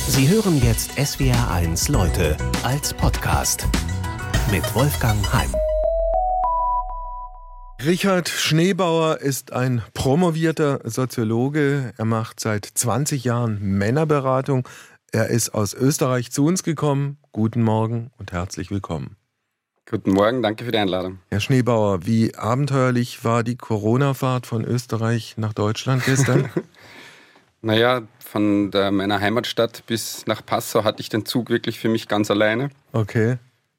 Sie hören jetzt SWR1 Leute als Podcast mit Wolfgang Heim. Richard Schneebauer ist ein promovierter Soziologe. Er macht seit 20 Jahren Männerberatung. Er ist aus Österreich zu uns gekommen. Guten Morgen und herzlich willkommen. Guten Morgen, danke für die Einladung. Herr Schneebauer, wie abenteuerlich war die Corona-Fahrt von Österreich nach Deutschland gestern? Naja, von meiner Heimatstadt bis nach Passau hatte ich den Zug wirklich für mich ganz alleine. Okay.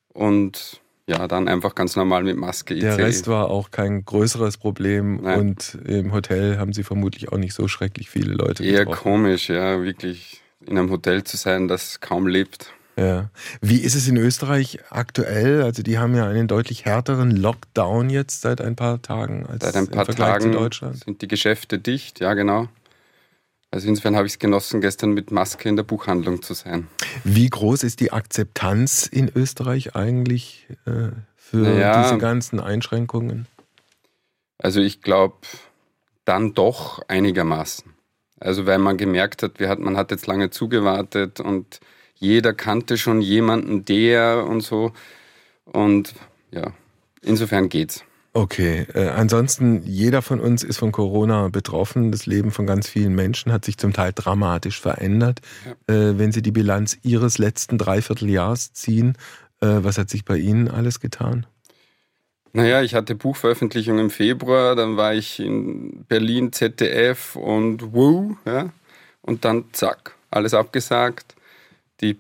Und ja, dann einfach ganz normal mit Maske. Der Rest war auch kein größeres Problem. Nein. Und im Hotel haben Sie vermutlich auch nicht so schrecklich viele Leute getroffen. Eher komisch, ja, wirklich in einem Hotel zu sein, das kaum lebt. Ja. Wie ist es in Österreich aktuell? Also die haben ja einen deutlich härteren Lockdown jetzt seit ein paar Tagen als seit ein paar im Vergleich Tagen zu Deutschland. Sind die Geschäfte dicht, ja genau. Also insofern habe ich es genossen, gestern mit Maske in der Buchhandlung zu sein. Wie groß ist die Akzeptanz in Österreich eigentlich für diese ganzen Einschränkungen? Also ich glaube, dann doch einigermaßen. Also weil man gemerkt hat, man hat jetzt lange zugewartet und jeder kannte schon jemanden, der und so. Und ja, insofern geht's. Okay, ansonsten, jeder von uns ist von Corona betroffen. Das Leben von ganz vielen Menschen hat sich zum Teil dramatisch verändert. Ja. Wenn Sie die Bilanz Ihres letzten Dreivierteljahres ziehen, was hat sich bei Ihnen alles getan? Naja, ich hatte Buchveröffentlichung im Februar, dann war ich in Berlin, ZDF und wow, ja. Und dann zack, alles abgesagt. Die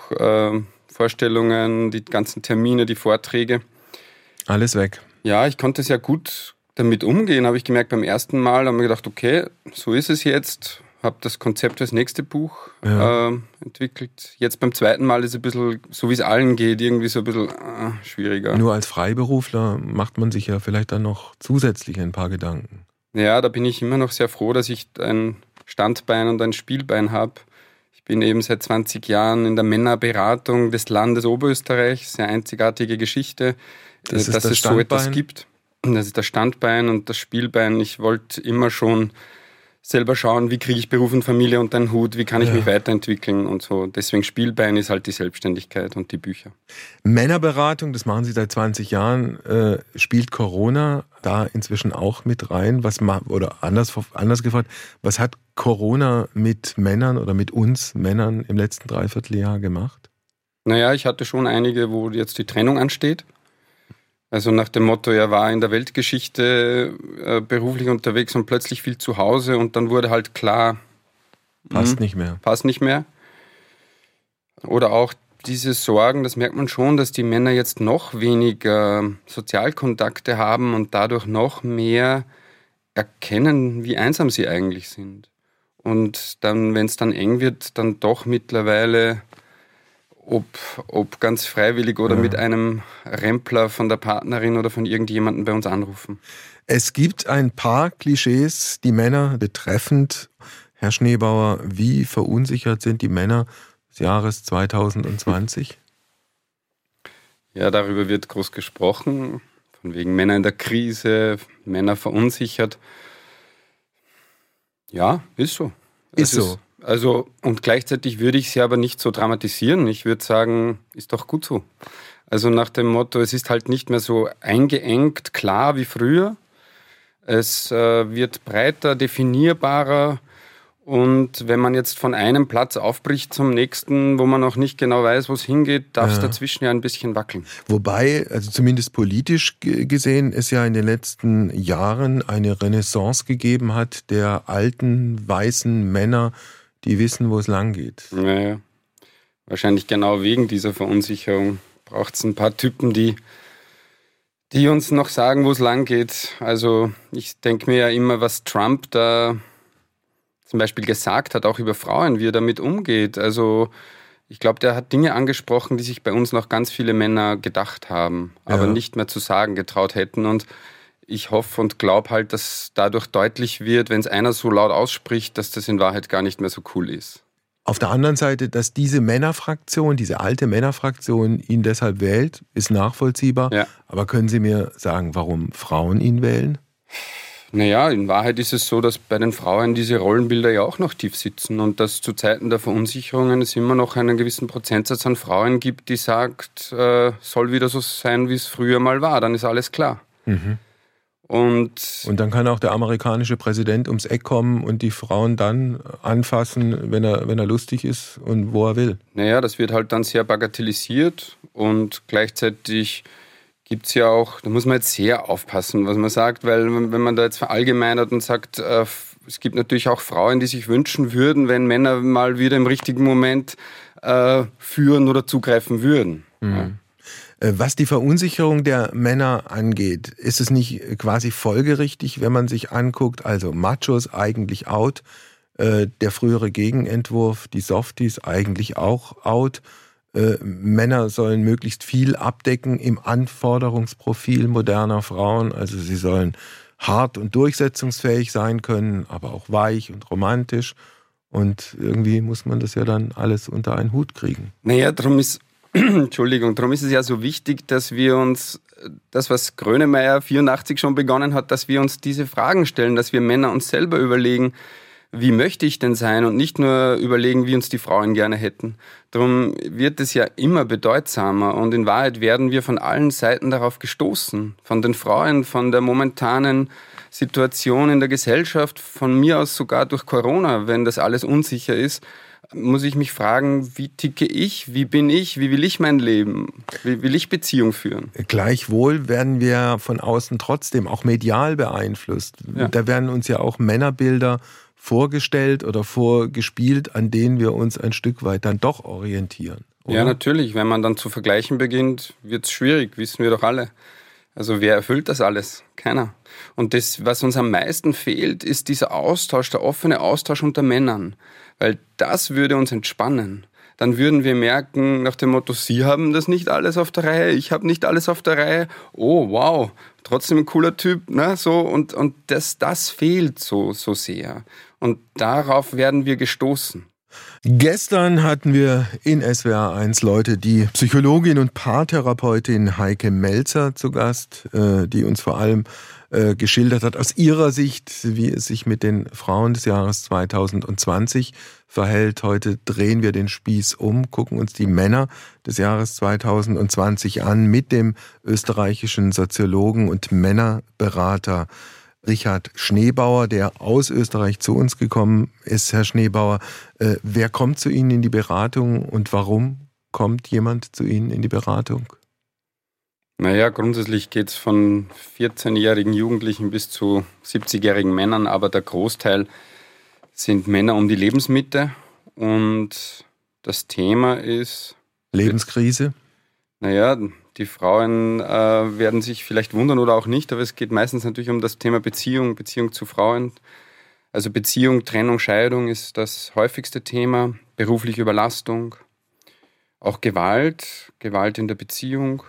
Buchvorstellungen, die ganzen Termine, die Vorträge. Alles weg. Ja, ich konnte sehr gut damit umgehen, habe ich gemerkt beim ersten Mal. Habe mir gedacht, okay, so ist es jetzt. Habe das Konzept für das nächste Buch entwickelt. Jetzt beim zweiten Mal ist es ein bisschen, so wie es allen geht, irgendwie so ein bisschen schwieriger. Nur als Freiberufler macht man sich ja vielleicht dann noch zusätzlich ein paar Gedanken. Ja, da bin ich immer noch sehr froh, dass ich ein Standbein und ein Spielbein habe. Ich bin eben seit 20 Jahren in der Männerberatung des Landes Oberösterreich. Sehr einzigartige Geschichte. Dass es so etwas gibt. Das ist das Standbein und das Spielbein. Ich wollte immer schon selber schauen, wie kriege ich Beruf und Familie unter den Hut, wie kann ich mich weiterentwickeln und so. Deswegen Spielbein ist halt die Selbstständigkeit und die Bücher. Männerberatung, das machen Sie seit 20 Jahren. Spielt Corona da inzwischen auch mit rein? Oder anders gefragt, was hat Corona mit Männern oder mit uns Männern im letzten Dreivierteljahr gemacht? Naja, ich hatte schon einige, wo jetzt die Trennung ansteht. Also nach dem Motto, er war in der Weltgeschichte beruflich unterwegs und plötzlich viel zu Hause und dann wurde halt klar, Passt nicht mehr. Oder auch diese Sorgen, das merkt man schon, dass die Männer jetzt noch weniger Sozialkontakte haben und dadurch noch mehr erkennen, wie einsam sie eigentlich sind. Und dann, wenn es dann eng wird, dann doch mittlerweile ob ganz freiwillig oder mit einem Rempler von der Partnerin oder von irgendjemandem bei uns anrufen. Es gibt ein paar Klischees, die Männer betreffend. Herr Schneebauer, wie verunsichert sind die Männer des Jahres 2020? Ja, darüber wird groß gesprochen. Von wegen Männer in der Krise, Männer verunsichert. Ja, ist so. Ist so. Also, und gleichzeitig würde ich sie aber nicht so dramatisieren. Ich würde sagen, ist doch gut so. Also nach dem Motto, es ist halt nicht mehr so eingeengt, klar wie früher. Es wird breiter, definierbarer. Und wenn man jetzt von einem Platz aufbricht zum nächsten, wo man noch nicht genau weiß, wo es hingeht, darf es dazwischen ja ein bisschen wackeln. Wobei, also zumindest politisch gesehen, es ja in den letzten Jahren eine Renaissance gegeben hat der alten, weißen Männer, die wissen, wo es lang geht. Naja, wahrscheinlich genau wegen dieser Verunsicherung braucht es ein paar Typen, die uns noch sagen, wo es lang geht. Also ich denke mir ja immer, was Trump da zum Beispiel gesagt hat, auch über Frauen, wie er damit umgeht. Also ich glaube, der hat Dinge angesprochen, die sich bei uns noch ganz viele Männer gedacht haben, aber nicht mehr zu sagen getraut hätten. Und ich hoffe und glaube halt, dass dadurch deutlich wird, wenn es einer so laut ausspricht, dass das in Wahrheit gar nicht mehr so cool ist. Auf der anderen Seite, dass diese Männerfraktion, diese alte Männerfraktion ihn deshalb wählt, ist nachvollziehbar. Ja. Aber können Sie mir sagen, warum Frauen ihn wählen? Naja, in Wahrheit ist es so, dass bei den Frauen diese Rollenbilder ja auch noch tief sitzen und dass zu Zeiten der Verunsicherungen es immer noch einen gewissen Prozentsatz an Frauen gibt, die sagt, soll wieder so sein, wie es früher mal war, dann ist alles klar. Mhm. Und dann kann auch der amerikanische Präsident ums Eck kommen und die Frauen dann anfassen, wenn er lustig ist und wo er will. Naja, das wird halt dann sehr bagatellisiert und gleichzeitig gibt es ja auch, da muss man jetzt sehr aufpassen, was man sagt, weil wenn man da jetzt verallgemeinert und sagt, es gibt natürlich auch Frauen, die sich wünschen würden, wenn Männer mal wieder im richtigen Moment führen oder zugreifen würden. Mhm. Ja. Was die Verunsicherung der Männer angeht, ist es nicht quasi folgerichtig, wenn man sich anguckt, also Machos eigentlich out, der frühere Gegenentwurf, die Softies eigentlich auch out, Männer sollen möglichst viel abdecken im Anforderungsprofil moderner Frauen, also sie sollen hart und durchsetzungsfähig sein können, aber auch weich und romantisch und irgendwie muss man das ja dann alles unter einen Hut kriegen. Naja, darum ist es ja so wichtig, dass wir uns, das was Grönemeyer 84 schon begonnen hat, dass wir uns diese Fragen stellen, dass wir Männer uns selber überlegen, wie möchte ich denn sein und nicht nur überlegen, wie uns die Frauen gerne hätten. Darum wird es ja immer bedeutsamer und in Wahrheit werden wir von allen Seiten darauf gestoßen. Von den Frauen, von der momentanen Situation in der Gesellschaft, von mir aus sogar durch Corona, wenn das alles unsicher ist, muss ich mich fragen, wie ticke ich, wie bin ich, wie will ich mein Leben, wie will ich Beziehung führen? Gleichwohl werden wir von außen trotzdem auch medial beeinflusst. Ja. Da werden uns ja auch Männerbilder vorgestellt oder vorgespielt, an denen wir uns ein Stück weit dann doch orientieren. Oder? Ja, natürlich. Wenn man dann zu vergleichen beginnt, wird es schwierig, wissen wir doch alle. Also wer erfüllt das alles? Keiner. Und das, was uns am meisten fehlt, ist dieser Austausch, der offene Austausch unter Männern. Weil das würde uns entspannen. Dann würden wir merken, nach dem Motto, Sie haben das nicht alles auf der Reihe, ich habe nicht alles auf der Reihe. Oh, wow, trotzdem ein cooler Typ. Ne? So, und das fehlt so sehr. Und darauf werden wir gestoßen. Gestern hatten wir in SWR 1 Leute, die Psychologin und Paartherapeutin Heike Melzer zu Gast, die uns vor allem geschildert hat aus ihrer Sicht, wie es sich mit den Frauen des Jahres 2020 verhält. Heute drehen wir den Spieß um, gucken uns die Männer des Jahres 2020 an mit dem österreichischen Soziologen und Männerberater Richard Schneebauer, der aus Österreich zu uns gekommen ist. Herr Schneebauer, wer kommt zu Ihnen in die Beratung und warum kommt jemand zu Ihnen in die Beratung? Naja, grundsätzlich geht es von 14-jährigen Jugendlichen bis zu 70-jährigen Männern, aber der Großteil sind Männer um die Lebensmitte und das Thema ist... Lebenskrise? Naja, die Frauen werden sich vielleicht wundern oder auch nicht, aber es geht meistens natürlich um das Thema Beziehung zu Frauen. Also Beziehung, Trennung, Scheidung ist das häufigste Thema, berufliche Überlastung, auch Gewalt in der Beziehung.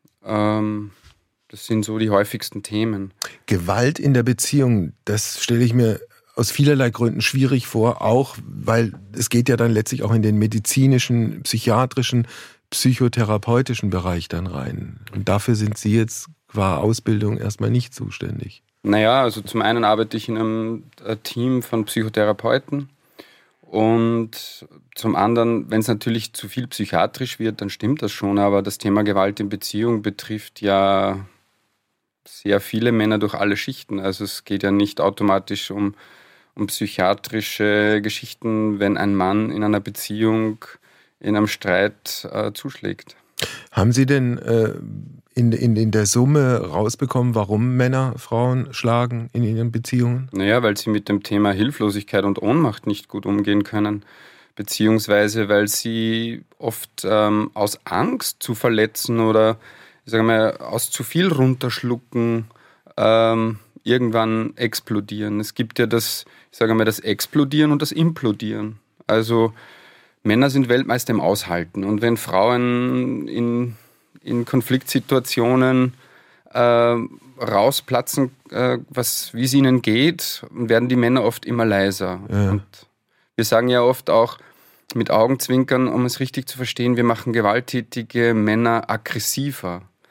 Das sind so die häufigsten Themen. Gewalt in der Beziehung, das stelle ich mir aus vielerlei Gründen schwierig vor, auch weil es geht ja dann letztlich auch in den medizinischen, psychiatrischen, psychotherapeutischen Bereich dann rein. Und dafür sind Sie jetzt qua Ausbildung erstmal nicht zuständig. Naja, also zum einen arbeite ich in einem Team von Psychotherapeuten und zum anderen, wenn es natürlich zu viel psychiatrisch wird, dann stimmt das schon, aber das Thema Gewalt in Beziehung betrifft ja sehr viele Männer durch alle Schichten. Also es geht ja nicht automatisch um psychiatrische Geschichten, wenn ein Mann in einer Beziehung in einem Streit zuschlägt. Haben Sie denn in der Summe rausbekommen, warum Männer Frauen schlagen in ihren Beziehungen? Naja, weil sie mit dem Thema Hilflosigkeit und Ohnmacht nicht gut umgehen können, beziehungsweise weil sie oft aus Angst zu verletzen oder ich sage mal, aus zu viel runterschlucken irgendwann explodieren. Es gibt ja das Explodieren und das Implodieren. Also Männer sind Weltmeister im Aushalten und wenn Frauen in Konfliktsituationen rausplatzen, wie es ihnen geht, werden die Männer oft immer leiser. Ja. Und wir sagen ja oft auch mit Augenzwinkern, um es richtig zu verstehen, wir machen gewalttätige Männer aggressiver.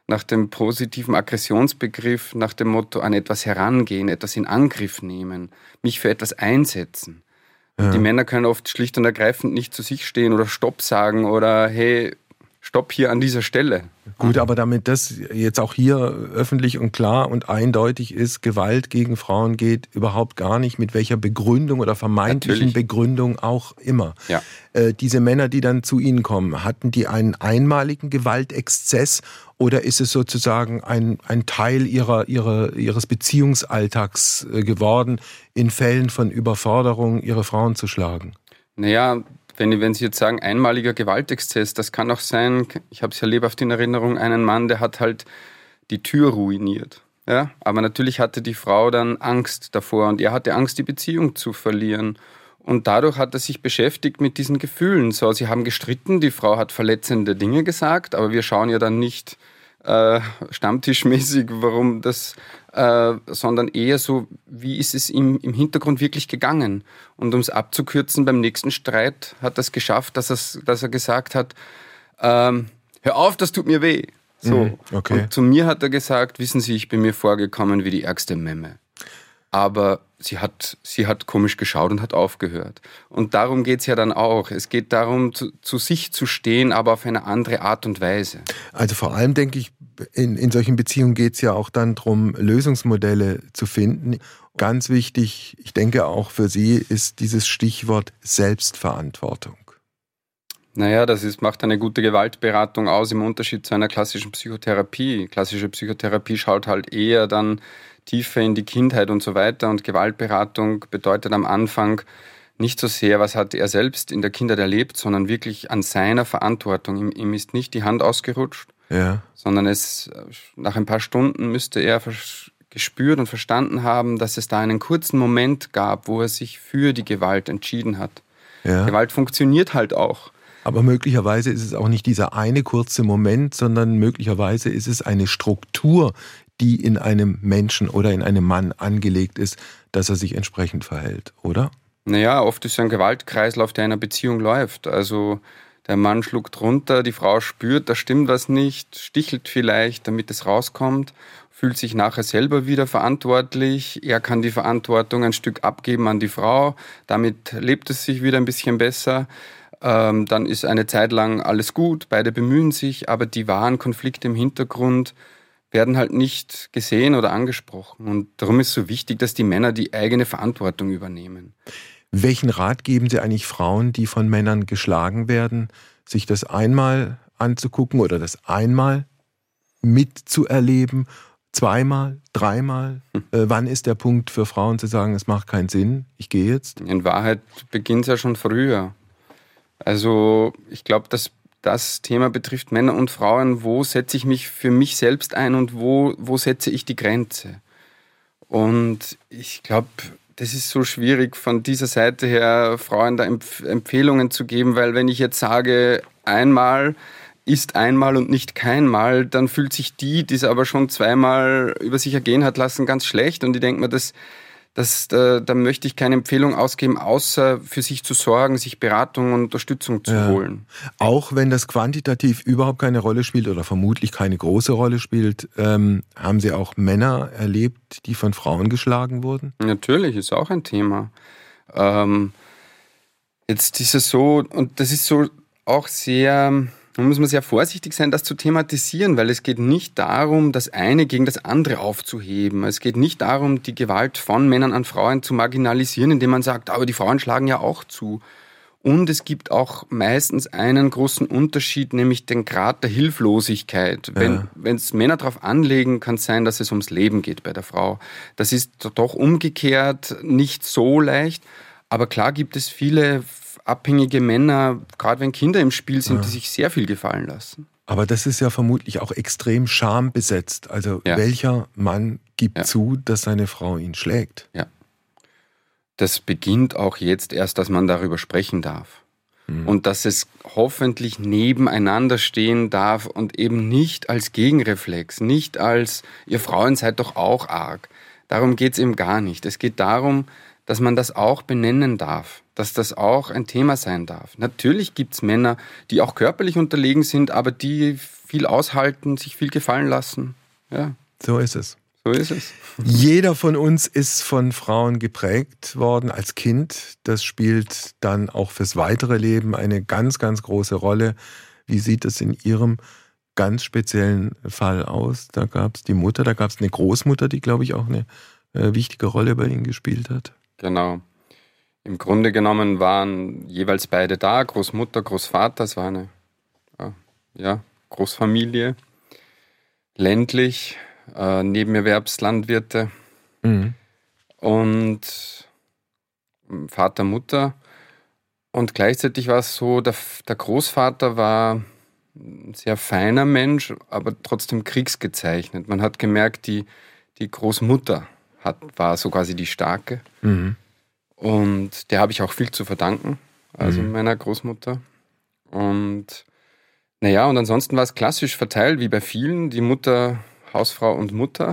nach dem positiven Aggressionsbegriff, nach dem Motto an etwas herangehen, etwas in Angriff nehmen, mich für etwas einsetzen. Ja. Die Männer können oft schlicht und ergreifend nicht zu sich stehen oder Stopp sagen oder hey, Stopp hier an dieser Stelle. Gut, aber damit das jetzt auch hier öffentlich und klar und eindeutig ist, Gewalt gegen Frauen geht überhaupt gar nicht, mit welcher Begründung oder vermeintlichen Begründung auch immer. Ja. Diese Männer, die dann zu Ihnen kommen, hatten die einen einmaligen Gewaltexzess oder ist es sozusagen ein Teil ihres Beziehungsalltags geworden, in Fällen von Überforderung ihre Frauen zu schlagen? Naja, wenn Sie jetzt sagen, einmaliger Gewaltexzess, das kann auch sein, ich habe es ja lebhaft in Erinnerung, einen Mann, der hat halt die Tür ruiniert. Ja? Aber natürlich hatte die Frau dann Angst davor und er hatte Angst, die Beziehung zu verlieren. Und dadurch hat er sich beschäftigt mit diesen Gefühlen. So, sie haben gestritten, die Frau hat verletzende Dinge gesagt, aber wir schauen ja dann nicht stammtischmäßig, warum das, sondern eher so, wie ist es ihm im Hintergrund wirklich gegangen. Und um es abzukürzen, beim nächsten Streit hat er es geschafft, dass er gesagt hat, hör auf, das tut mir weh. So. Okay. Und zu mir hat er gesagt, wissen Sie, ich bin mir vorgekommen wie die ärgste Memme. Aber sie hat komisch geschaut und hat aufgehört. Und darum geht es ja dann auch. Es geht darum, zu sich zu stehen, aber auf eine andere Art und Weise. Also vor allem denke ich, in solchen Beziehungen geht es ja auch dann darum, Lösungsmodelle zu finden. Ganz wichtig, ich denke auch für Sie, ist dieses Stichwort Selbstverantwortung. Naja, macht eine gute Gewaltberatung aus im Unterschied zu einer klassischen Psychotherapie. Klassische Psychotherapie schaut halt eher dann tiefer in die Kindheit und so weiter und Gewaltberatung bedeutet am Anfang nicht so sehr, was hat er selbst in der Kindheit erlebt, sondern wirklich an seiner Verantwortung. Ihm ist nicht die Hand ausgerutscht, sondern nach ein paar Stunden müsste er gespürt und verstanden haben, dass es da einen kurzen Moment gab, wo er sich für die Gewalt entschieden hat. Ja. Gewalt funktioniert halt auch. Aber möglicherweise ist es auch nicht dieser eine kurze Moment, sondern möglicherweise ist es eine Struktur, die in einem Menschen oder in einem Mann angelegt ist, dass er sich entsprechend verhält, oder? Naja, oft ist es ein Gewaltkreislauf, der in einer Beziehung läuft. Also der Mann schluckt runter, die Frau spürt, da stimmt was nicht, stichelt vielleicht, damit es rauskommt, fühlt sich nachher selber wieder verantwortlich. Er kann die Verantwortung ein Stück abgeben an die Frau, damit lebt es sich wieder ein bisschen besser. Dann ist eine Zeit lang alles gut, beide bemühen sich, aber die wahren Konflikte im Hintergrund werden halt nicht gesehen oder angesprochen. Und darum ist es so wichtig, dass die Männer die eigene Verantwortung übernehmen. Welchen Rat geben Sie eigentlich Frauen, die von Männern geschlagen werden, sich das einmal anzugucken oder das einmal mitzuerleben, zweimal, dreimal? Wann ist der Punkt für Frauen zu sagen, es macht keinen Sinn, ich gehe jetzt? In Wahrheit beginnt es ja schon früher. Also ich glaube, dass das Thema betrifft Männer und Frauen. Wo setze ich mich für mich selbst ein und wo setze ich die Grenze? Und ich glaube, das ist so schwierig von dieser Seite her, Frauen da Empfehlungen zu geben, weil wenn ich jetzt sage, einmal ist einmal und nicht keinmal, dann fühlt sich die es aber schon zweimal über sich ergehen hat lassen, ganz schlecht. Und ich denke mir, da möchte ich keine Empfehlung ausgeben, außer für sich zu sorgen, sich Beratung und Unterstützung zu holen. Auch wenn das quantitativ überhaupt keine Rolle spielt oder vermutlich keine große Rolle spielt, haben Sie auch Männer erlebt, die von Frauen geschlagen wurden? Natürlich, ist auch ein Thema. Jetzt ist es so, und das ist so auch sehr... Da muss man sehr vorsichtig sein, das zu thematisieren, weil es geht nicht darum, das eine gegen das andere aufzuheben. Es geht nicht darum, die Gewalt von Männern an Frauen zu marginalisieren, indem man sagt, aber die Frauen schlagen ja auch zu. Und es gibt auch meistens einen großen Unterschied, nämlich den Grad der Hilflosigkeit. Wenn es Männer darauf anlegen, kann es sein, dass es ums Leben geht bei der Frau. Das ist doch umgekehrt nicht so leicht. Aber klar gibt es viele abhängige Männer, gerade wenn Kinder im Spiel sind, die sich sehr viel gefallen lassen. Aber das ist ja vermutlich auch extrem schambesetzt. Also welcher Mann gibt zu, dass seine Frau ihn schlägt? Ja. Das beginnt auch jetzt erst, dass man darüber sprechen darf. Und dass es hoffentlich nebeneinander stehen darf und eben nicht als Gegenreflex, nicht als, ihr Frauen seid doch auch arg. Darum geht es eben gar nicht. Es geht darum, dass man das auch benennen darf, dass das auch ein Thema sein darf. Natürlich gibt es Männer, die auch körperlich unterlegen sind, aber die viel aushalten, sich viel gefallen lassen. Ja. So ist es. So ist es. Jeder von uns ist von Frauen geprägt worden als Kind. Das spielt dann auch fürs weitere Leben eine ganz, ganz große Rolle. Wie sieht es in Ihrem ganz speziellen Fall aus? Da gab es die Mutter, da gab es eine Großmutter, die, glaube ich, auch eine wichtige Rolle bei Ihnen gespielt hat. Genau. Im Grunde genommen waren jeweils beide da, Großmutter, Großvater. Es war eine Großfamilie, ländlich, Nebenerwerbslandwirte und Vater, Mutter. Und gleichzeitig war es so, der Großvater war ein sehr feiner Mensch, aber trotzdem kriegsgezeichnet. Man hat gemerkt, die Großmutter war so quasi die Starke. Und der habe ich auch viel zu verdanken, also meiner Großmutter. Und und ansonsten war es klassisch verteilt, wie bei vielen. Die Mutter, Hausfrau und Mutter,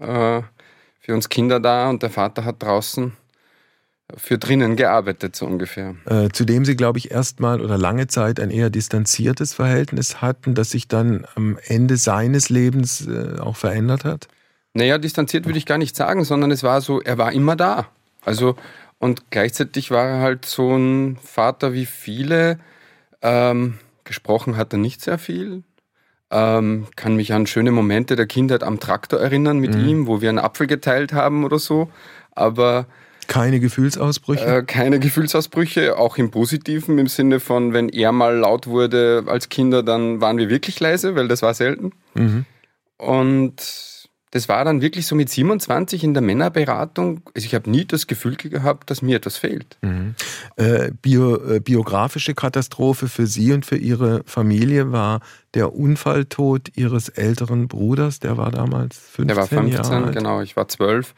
für uns Kinder da, und der Vater hat draußen für drinnen gearbeitet, so ungefähr. Zu dem Sie, glaube ich, erstmal oder lange Zeit ein eher distanziertes Verhältnis hatten, das sich dann am Ende seines Lebens auch verändert hat? Naja, distanziert würde ich gar nicht sagen, sondern es war so, er war immer da. Also, und gleichzeitig war er halt so ein Vater wie viele. Gesprochen hat er nicht sehr viel. Kann mich an schöne Momente der Kindheit am Traktor erinnern mit ihm, wo wir einen Apfel geteilt haben oder so. Aber keine Gefühlsausbrüche? Keine Gefühlsausbrüche, auch im Positiven, im Sinne von, wenn er mal laut wurde als Kinder, dann waren wir wirklich leise, weil das war selten. Und das war dann wirklich so mit 27 in der Männerberatung. Also ich habe nie das Gefühl gehabt, dass mir etwas fehlt. Biografische Katastrophe für Sie und für Ihre Familie war der Unfalltod Ihres älteren Bruders. Der war damals 15 Jahre alt. Der war 15, genau. Ich war 12.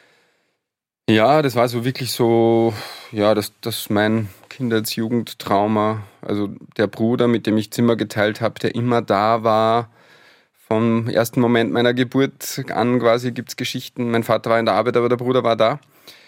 Ja, das war so wirklich so, ja, das mein Kindheits-Jugendtrauma. Also der Bruder, mit dem ich Zimmer geteilt habe, der immer da war. Vom ersten Moment meiner Geburt an quasi gibt es Geschichten. Mein Vater war in der Arbeit, aber der Bruder war da.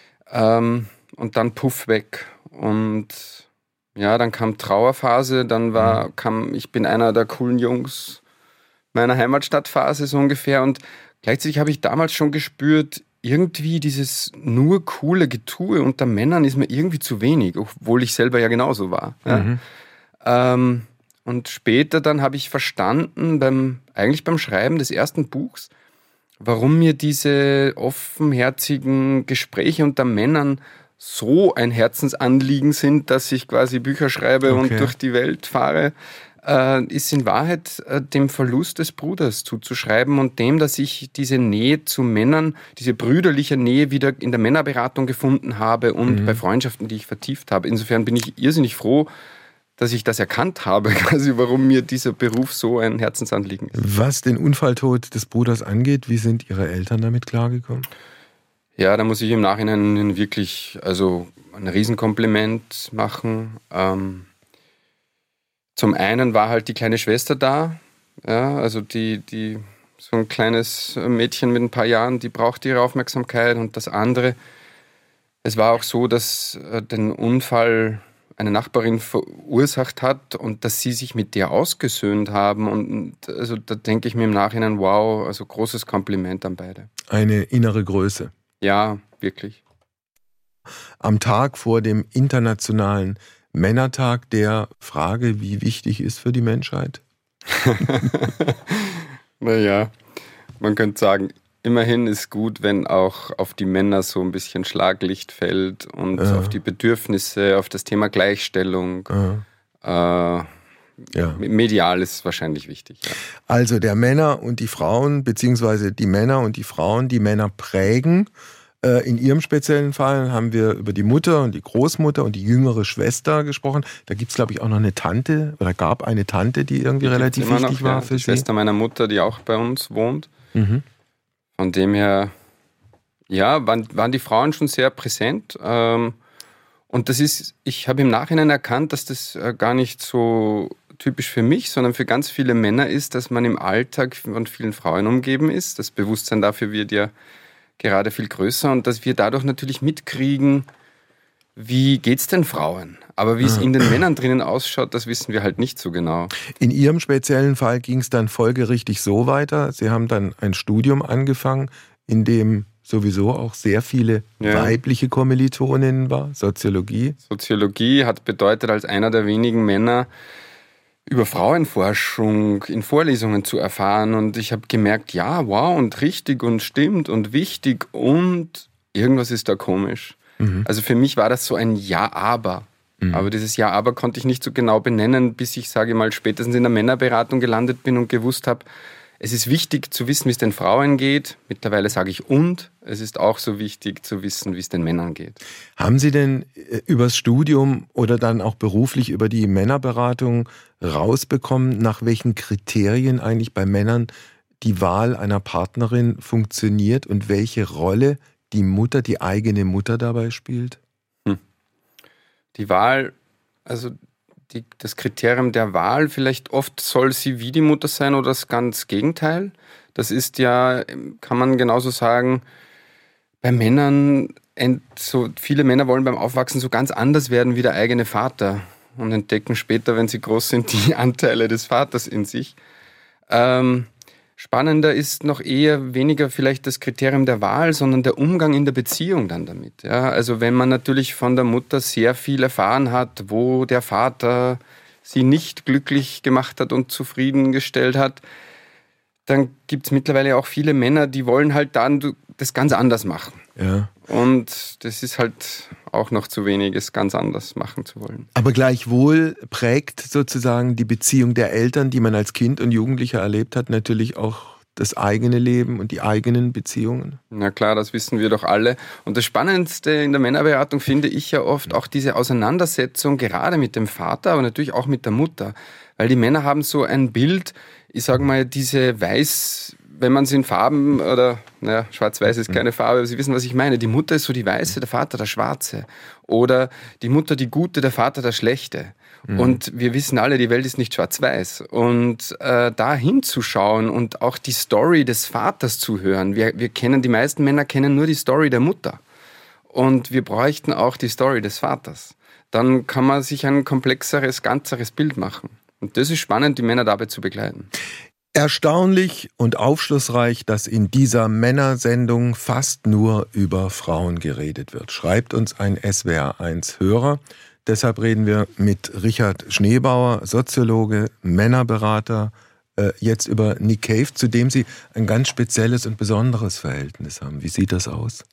Und dann puff weg. Und ja, dann kam Trauerphase. Dann ich bin einer der coolen Jungs meiner Heimatstadtphase so ungefähr. Und gleichzeitig habe ich damals schon gespürt, irgendwie dieses nur coole Getue unter Männern ist mir irgendwie zu wenig, obwohl ich selber ja genauso war. Ja. Und später dann habe ich verstanden, eigentlich beim Schreiben des ersten Buchs, warum mir diese offenherzigen Gespräche unter Männern so ein Herzensanliegen sind, dass ich quasi Bücher schreibe und durch die Welt fahre, ist in Wahrheit dem Verlust des Bruders zuzuschreiben und dem, dass ich diese Nähe zu Männern, diese brüderliche Nähe wieder in der Männerberatung gefunden habe und bei Freundschaften, die ich vertieft habe. Insofern bin ich irrsinnig froh, dass ich das erkannt habe, quasi, warum mir dieser Beruf so ein Herzensanliegen ist. Was den Unfalltod des Bruders angeht, wie sind Ihre Eltern damit klargekommen? Ja, da muss ich im Nachhinein wirklich ein Riesenkompliment machen. Zum einen war halt die kleine Schwester da, ja, also die so ein kleines Mädchen mit ein paar Jahren, die braucht ihre Aufmerksamkeit. Und das andere, es war auch so, dass den Unfall eine Nachbarin verursacht hat und dass sie sich mit der ausgesöhnt haben. Und also da denke ich mir im Nachhinein, wow, also großes Kompliment an beide. Eine innere Größe. Ja, wirklich. Am Tag vor dem Internationalen Männertag der Frage, wie wichtig ist für die Menschheit? Naja, man könnte sagen, immerhin ist gut, wenn auch auf die Männer so ein bisschen Schlaglicht fällt und auf die Bedürfnisse, auf das Thema Gleichstellung. Medial ist wahrscheinlich wichtig. Ja. Also der Männer und die Frauen, beziehungsweise die Männer und die Frauen, die Männer prägen. In Ihrem speziellen Fall haben wir über die Mutter und die Großmutter und die jüngere Schwester gesprochen. Da gibt es, glaube ich, auch noch eine Tante oder gab eine Tante, die irgendwie relativ wichtig war für Sie. Die Schwester meiner Mutter, die auch bei uns wohnt. Von dem her, ja, waren die Frauen schon sehr präsent. Und ich habe im Nachhinein erkannt, dass das gar nicht so typisch für mich, sondern für ganz viele Männer ist, dass man im Alltag von vielen Frauen umgeben ist. Das Bewusstsein dafür wird ja gerade viel größer und dass wir dadurch natürlich mitkriegen, wie geht's den Frauen? Aber wie es in den Männern drinnen ausschaut, das wissen wir halt nicht so genau. In Ihrem speziellen Fall ging es dann folgerichtig so weiter. Sie haben dann ein Studium angefangen, in dem sowieso auch sehr viele weibliche Kommilitoninnen waren. Soziologie. Soziologie hat bedeutet, als einer der wenigen Männer über Frauenforschung in Vorlesungen zu erfahren. Und ich habe gemerkt, ja, wow, und richtig und stimmt und wichtig und irgendwas ist da komisch. Also für mich war das so ein Ja, aber. Aber dieses Ja, aber konnte ich nicht so genau benennen, bis ich, sage mal, spätestens in der Männerberatung gelandet bin und gewusst habe, es ist wichtig zu wissen, wie es den Frauen geht. Mittlerweile sage ich und. Es ist auch so wichtig zu wissen, wie es den Männern geht. Haben Sie denn übers Studium oder dann auch beruflich über die Männerberatung rausbekommen, nach welchen Kriterien eigentlich bei Männern die Wahl einer Partnerin funktioniert und welche Rolle die eigene Mutter dabei spielt? Die Wahl, also das Kriterium der Wahl, vielleicht oft soll sie wie die Mutter sein oder das ganz Gegenteil. Das ist ja, kann man genauso sagen, bei Männern, so viele Männer wollen beim Aufwachsen so ganz anders werden wie der eigene Vater und entdecken später, wenn sie groß sind, die Anteile des Vaters in sich. Spannender ist noch eher weniger vielleicht das Kriterium der Wahl, sondern der Umgang in der Beziehung dann damit. Ja, also wenn man natürlich von der Mutter sehr viel erfahren hat, wo der Vater sie nicht glücklich gemacht hat und zufriedengestellt hat, dann gibt es mittlerweile auch viele Männer, die wollen halt dann das ganz anders machen. Ja. Und das ist halt auch noch zu wenig, es ganz anders machen zu wollen. Aber gleichwohl prägt sozusagen die Beziehung der Eltern, die man als Kind und Jugendlicher erlebt hat, natürlich auch das eigene Leben und die eigenen Beziehungen. Na klar, das wissen wir doch alle. Und das Spannendste in der Männerberatung finde ich ja oft auch diese Auseinandersetzung gerade mit dem Vater, aber natürlich auch mit der Mutter. Weil die Männer haben so ein Bild, ich sage mal, diese wenn man es in Farben oder, schwarz-weiß ist keine Farbe, aber Sie wissen, was ich meine. Die Mutter ist so die Weiße, der Vater der Schwarze. Oder die Mutter die Gute, der Vater der Schlechte. Und wir wissen alle, die Welt ist nicht schwarz-weiß. Und da hinzuschauen und auch die Story des Vaters zu hören. Die meisten Männer kennen nur die Story der Mutter. Und wir bräuchten auch die Story des Vaters. Dann kann man sich ein komplexeres, ganzeres Bild machen. Und das ist spannend, die Männer dabei zu begleiten. Erstaunlich und aufschlussreich, dass in dieser Männersendung fast nur über Frauen geredet wird, schreibt uns ein SWR1-Hörer. Deshalb reden wir mit Richard Schneebauer, Soziologe, Männerberater, jetzt über Nick Cave, zu dem Sie ein ganz spezielles und besonderes Verhältnis haben. Wie sieht das aus?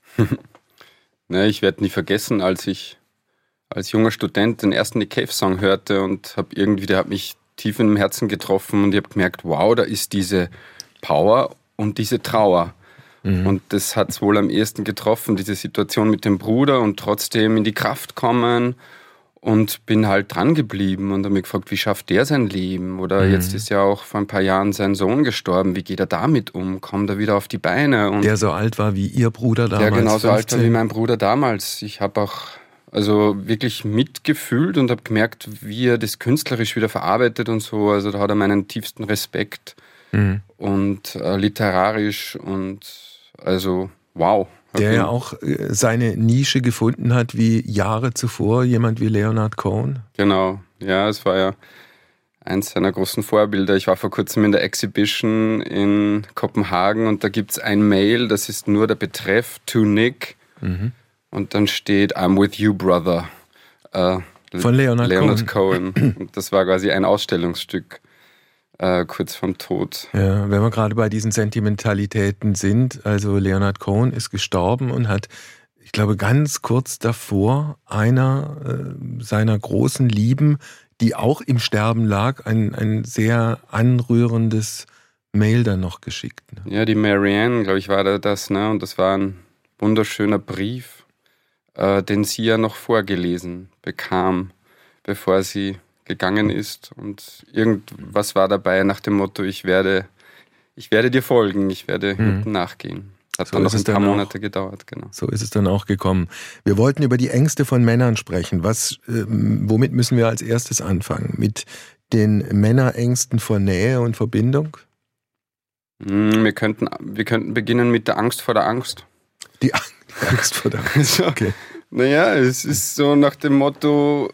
Ich werde nie vergessen, als ich als junger Student den ersten Nick Cave-Song hörte und der hat mich tief im Herzen getroffen und ich habe gemerkt, wow, da ist diese Power und diese Trauer. Und das hat es wohl am ehesten getroffen, diese Situation mit dem Bruder und trotzdem in die Kraft kommen, und bin halt dran geblieben und habe mich gefragt, wie schafft der sein Leben? Oder jetzt ist ja auch vor ein paar Jahren sein Sohn gestorben, wie geht er damit um? Kommt er wieder auf die Beine? Und der so alt war wie Ihr Bruder damals? Der genauso 15. alt war wie mein Bruder damals. Ich habe auch wirklich mitgefühlt und habe gemerkt, wie er das künstlerisch wieder verarbeitet und so. Also da hat er meinen tiefsten Respekt und literarisch und also wow. Der ja auch seine Nische gefunden hat wie Jahre zuvor jemand wie Leonard Cohen. Genau, ja, es war ja eins seiner großen Vorbilder. Ich war vor kurzem in der Exhibition in Kopenhagen und da gibt es ein Mail, das ist nur der Betreff to Nick und dann steht I'm with you, brother. Von Leonard Cohen. Und das war quasi ein Ausstellungsstück. Kurz vorm Tod. Ja, wenn wir gerade bei diesen Sentimentalitäten sind, also Leonard Cohen ist gestorben und hat, ich glaube, ganz kurz davor einer seiner großen Lieben, die auch im Sterben lag, ein sehr anrührendes Mail dann noch geschickt. Ne? Ja, die Marianne, glaube ich, war das, ne? Und das war ein wunderschöner Brief, den sie ja noch vorgelesen bekam, bevor sie gegangen ist, und irgendwas war dabei nach dem Motto, ich werde dir folgen, ich werde hinten nachgehen. Hat so dann noch ein paar Monate gedauert, genau. So ist es dann auch gekommen. Wir wollten über die Ängste von Männern sprechen. Womit müssen wir als erstes anfangen? Mit den Männerängsten vor Nähe und Verbindung? Wir könnten beginnen mit der Angst vor der Angst. Die Angst vor der Angst, okay. Naja, es ist so nach dem Motto,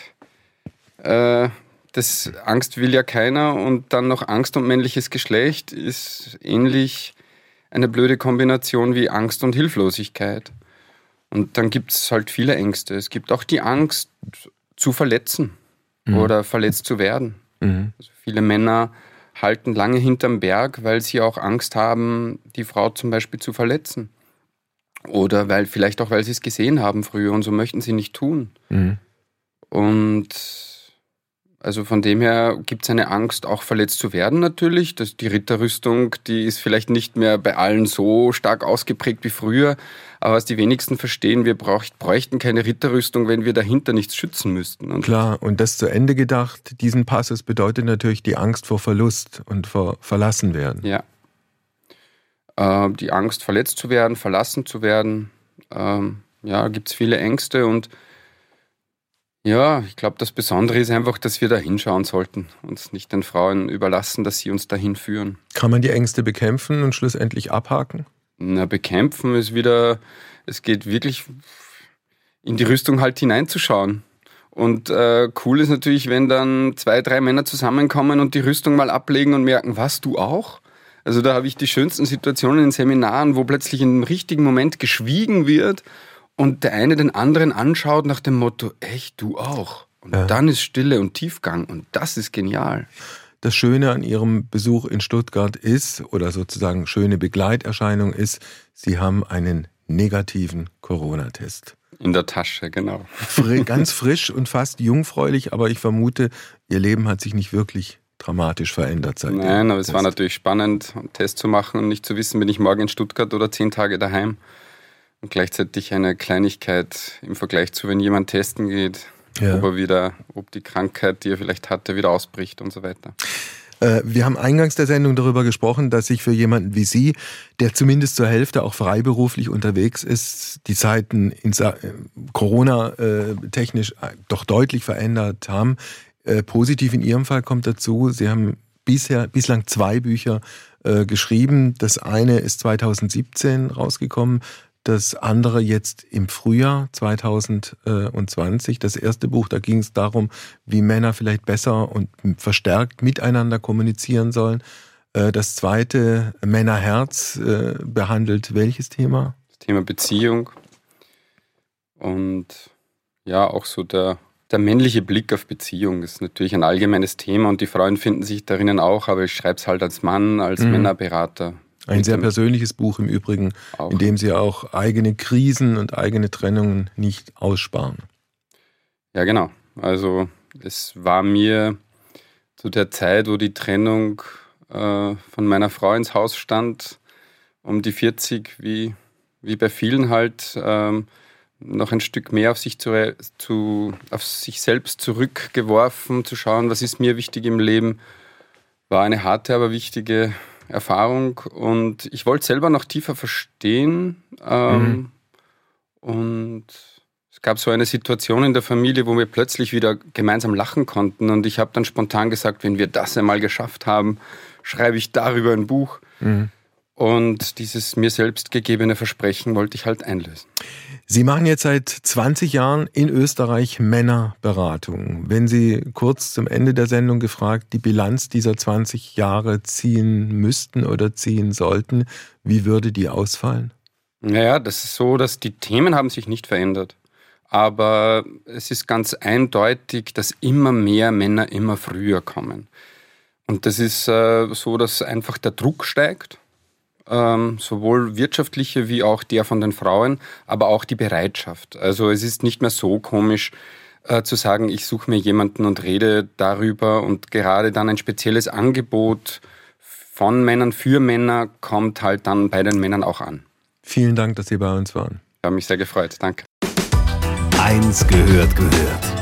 das Angst will ja keiner und dann noch Angst und männliches Geschlecht ist ähnlich eine blöde Kombination wie Angst und Hilflosigkeit. Und dann gibt es halt viele Ängste. Es gibt auch die Angst zu verletzen oder verletzt zu werden. Also viele Männer halten lange hinterm Berg, weil sie auch Angst haben, die Frau zum Beispiel zu verletzen. Oder vielleicht auch, weil sie es gesehen haben früher und so möchten sie nicht tun. Und also von dem her gibt es eine Angst, auch verletzt zu werden natürlich. Die Ritterrüstung, die ist vielleicht nicht mehr bei allen so stark ausgeprägt wie früher. Aber was die wenigsten verstehen, wir bräuchten keine Ritterrüstung, wenn wir dahinter nichts schützen müssten. Und klar, und das zu Ende gedacht, diesen Passus bedeutet natürlich die Angst vor Verlust und vor Verlassenwerden. Ja. Die Angst, verletzt zu werden, verlassen zu werden. Gibt es viele Ängste und ja, ich glaube, das Besondere ist einfach, dass wir da hinschauen sollten, uns nicht den Frauen überlassen, dass sie uns dahin führen. Kann man die Ängste bekämpfen und schlussendlich abhaken? Na, bekämpfen ist wieder, es geht wirklich in die Rüstung halt hineinzuschauen. Und cool ist natürlich, wenn dann 2, 3 Männer zusammenkommen und die Rüstung mal ablegen und merken, was, du auch? Also da habe ich die schönsten Situationen in Seminaren, wo plötzlich im richtigen Moment geschwiegen wird und der eine den anderen anschaut nach dem Motto, echt, du auch? Und dann ist Stille und Tiefgang und das ist genial. Das Schöne an Ihrem Besuch in Stuttgart ist, oder sozusagen schöne Begleiterscheinung ist, Sie haben einen negativen Corona-Test. In der Tasche, genau. Ganz frisch und fast jungfräulich, aber ich vermute, Ihr Leben hat sich nicht wirklich dramatisch verändert seitdem. Nein, aber es war natürlich spannend, einen Test zu machen und nicht zu wissen, bin ich morgen in Stuttgart oder 10 Tage daheim. Und gleichzeitig eine Kleinigkeit im Vergleich zu, wenn jemand testen geht, ob die Krankheit, die er vielleicht hatte, wieder ausbricht und so weiter. Wir haben eingangs der Sendung darüber gesprochen, dass sich für jemanden wie Sie, der zumindest zur Hälfte auch freiberuflich unterwegs ist, die Zeiten in Corona technisch doch deutlich verändert haben. Positiv in Ihrem Fall kommt dazu, Sie haben bislang 2 Bücher geschrieben. Das eine ist 2017 rausgekommen, das andere jetzt im Frühjahr 2020. Das erste Buch, da ging es darum, wie Männer vielleicht besser und verstärkt miteinander kommunizieren sollen. Das zweite, Männerherz, behandelt welches Thema? Das Thema Beziehung und ja, auch so der männliche Blick auf Beziehung ist natürlich ein allgemeines Thema und die Frauen finden sich darin auch, aber ich schreibe es halt als Mann, als Männerberater. Ein sehr persönliches Buch im Übrigen, in dem Sie auch eigene Krisen und eigene Trennungen nicht aussparen. Ja, genau. Also es war mir zu der Zeit, wo die Trennung von meiner Frau ins Haus stand, um die 40, wie bei vielen halt, noch ein Stück mehr auf sich selbst zurückgeworfen, zu schauen, was ist mir wichtig im Leben, war eine harte, aber wichtige Erfahrung und ich wollte selber noch tiefer verstehen und es gab so eine Situation in der Familie, wo wir plötzlich wieder gemeinsam lachen konnten und ich habe dann spontan gesagt, wenn wir das einmal geschafft haben, schreibe ich darüber ein Buch und dieses mir selbst gegebene Versprechen wollte ich halt einlösen. Sie machen jetzt seit 20 Jahren in Österreich Männerberatung. Wenn Sie kurz zum Ende der Sendung gefragt, die Bilanz dieser 20 Jahre ziehen müssten oder ziehen sollten, wie würde die ausfallen? Naja, das ist so, dass die Themen haben sich nicht verändert. Aber es ist ganz eindeutig, dass immer mehr Männer immer früher kommen. Und das ist so, dass einfach der Druck steigt. Sowohl wirtschaftliche wie auch der von den Frauen, aber auch die Bereitschaft. Also es ist nicht mehr so komisch zu sagen, ich suche mir jemanden und rede darüber und gerade dann ein spezielles Angebot von Männern für Männer kommt halt dann bei den Männern auch an. Vielen Dank, dass Sie bei uns waren. Ich habe mich sehr gefreut. Danke. Eins gehört.